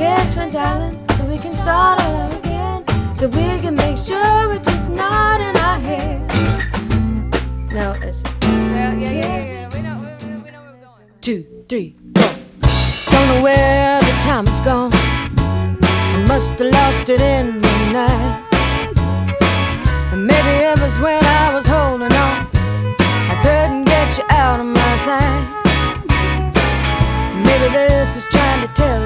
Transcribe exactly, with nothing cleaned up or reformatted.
kiss me, darling, so we can start all over again, so we can make sure we're just not in our head. Now listen. Yeah, yeah, yeah, yeah, yeah. We know, we, we know where we're going. Two, three, four. Don't know where the time has gone. I must have lost it in the night. And maybe it was when I was holding on. I couldn't get you out of my sight. Maybe this is trying to tell